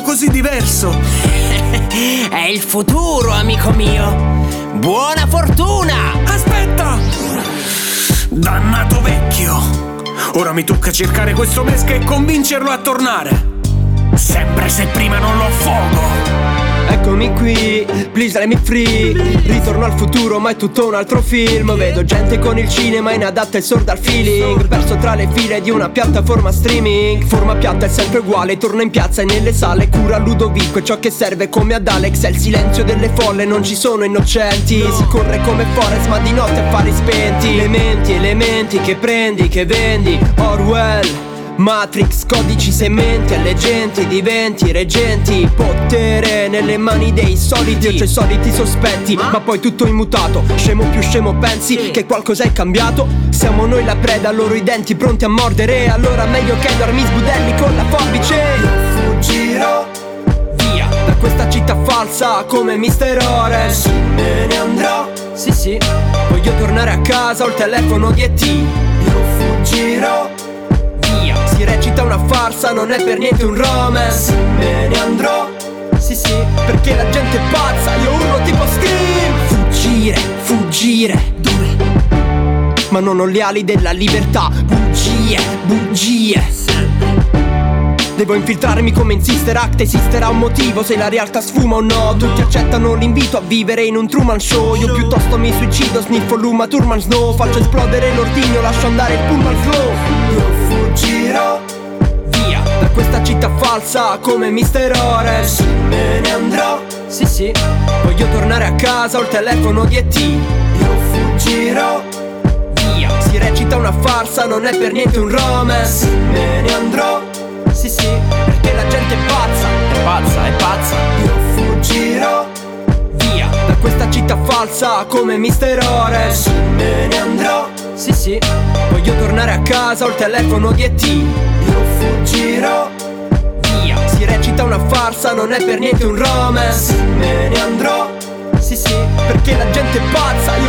così diverso. È il futuro, amico mio. Buona fortuna! Aspetta! Dannato vecchio! Ora mi tocca cercare questo mesca e convincerlo a tornare. Sempre se prima non lo affogo. Eccomi qui, please let me free. Ritorno al futuro ma è tutto un altro film. Vedo gente con il cinema inadatta e sorda al feeling, perso tra le file di una piattaforma streaming. Forma piatta è sempre uguale, torna in piazza e nelle sale. Cura Ludovico e ciò che serve come ad Alex è il silenzio delle folle, non ci sono innocenti. Si corre come Forest ma di notte affari spenti. Elementi che prendi, che vendi. Orwell, Matrix, codici sementi, alle genti diventi reggenti. Potere nelle mani dei soliti, cioè soliti sospetti. Ma poi tutto immutato, scemo più scemo pensi che qualcosa è cambiato? Siamo noi la preda, loro i denti pronti a mordere. Allora meglio che dormi sbudelli con la forbice. Io fuggirò via da questa città falsa come Mister Orange. Me ne andrò, sì, voglio tornare a casa, ho il telefono di E.T. Io fuggirò via, si recita una farsa, non è per niente un romance. Me ne andrò, sì, perché la gente è pazza, io urlo tipo Scream. Fuggire, dove? Ma non ho le ali della libertà. Bugie. Devo infiltrarmi come insister Act, esisterà un motivo se la realtà sfuma o no. Tutti accettano l'invito a vivere in un Truman Show. Io piuttosto mi suicido, sniffo l'Uma Thurman Snow. Faccio esplodere l'ordigno, lascio andare il pullman flow. Io fuggirò via da questa città falsa come Mister Orange. Me ne andrò, sì, voglio tornare a casa, ho il telefono di E.T. Io fuggirò via, si recita una farsa, non è per niente un romance. Me ne andrò, sì, perché la gente è pazza. Io fuggirò via da questa città falsa come Mister Orange. Me ne andrò, sì, voglio tornare a casa, ho il telefono di E.T. Io fuggirò via, si recita una farsa, non è per niente un romance. Me ne andrò, sì, perché la gente è pazza.